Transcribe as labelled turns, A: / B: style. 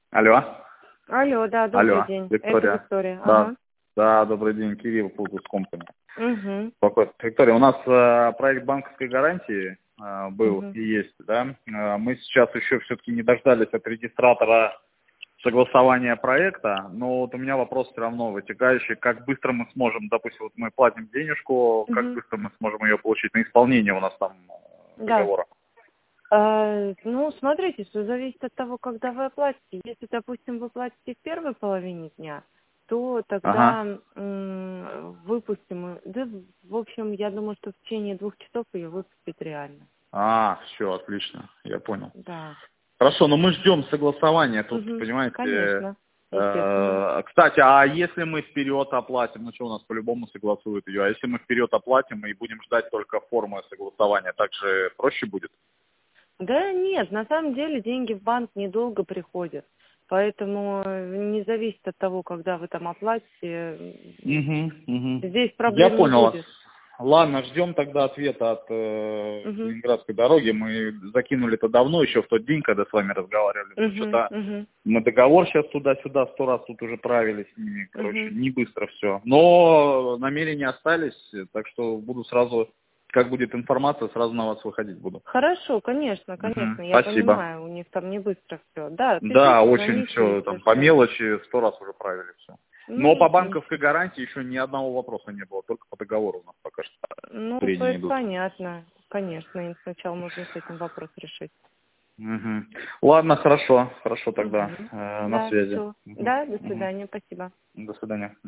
A: Алло.
B: Алло, да, добрый
A: Алло,
B: день. Это
A: Виктория.
B: Виктория.
A: Да,
B: Ага.
A: да, добрый день, Кирилл, Фултус Компани.
B: Угу.
A: Виктория, у нас проект банковской гарантии был
B: Угу.
A: и есть, да. Мы сейчас еще все-таки не дождались от регистратора согласования проекта, но вот у меня вопрос все равно вытекающий, как быстро мы сможем, допустим, вот мы платим денежку, как
B: Угу.
A: быстро мы сможем ее получить на исполнение у нас там
B: Да.
A: договора.
B: Ну, смотрите, все зависит от того, когда вы оплатите. Если, допустим, вы платите в первой половине дня, то
A: Ага.
B: тогда выпустим. Да, в общем, я думаю, что в течение 2 часов ее выпустить реально.
A: Все, отлично, я понял.
B: Да.
A: Хорошо, но мы ждем согласования, тут,
B: Угу.
A: понимаете,
B: Конечно. Естественно.
A: кстати, а если мы вперед оплатим, ну что, у нас по-любому согласуют ее, а если мы вперед оплатим и будем ждать только формы согласования, так же проще будет?
B: Да нет, на самом деле деньги в банк недолго приходят. Поэтому не зависит от того, когда вы там оплатите.
A: Угу, угу.
B: Здесь
A: Я
B: проблем не
A: понял вас.
B: будет.
A: Ладно, ждем тогда ответа от
B: Угу.
A: Ленинградской дороги. Мы закинули это давно, еще в тот день, когда с вами разговаривали. Но
B: Угу.
A: что-то
B: Угу.
A: мы договор сейчас туда-сюда 100 раз тут уже правили с ними. Короче,
B: Угу.
A: не быстро все. Но намерения остались, так что буду сразу, как будет информация, сразу на вас выходить буду.
B: Хорошо, конечно, конечно,
A: Мгм.
B: я
A: Спасибо.
B: понимаю, у них там не быстро все. Да,
A: Да,
B: пишите,
A: очень
B: звоните,
A: все,
B: если
A: там по
B: что.
A: мелочи 100 раз уже правили все. Но
B: Ну,
A: по банковской гарантии еще ни одного вопроса не было, только по договору у нас пока что
B: ну,
A: трения
B: это
A: идут.
B: понятно. Конечно, им сначала нужно с этим вопрос решить.
A: Мгм. Ладно, хорошо, хорошо тогда.
B: Угу.
A: На
B: Да,
A: связи.
B: все.
A: Мгм.
B: Да, до
A: Мгм.
B: свидания, спасибо.
A: До свидания.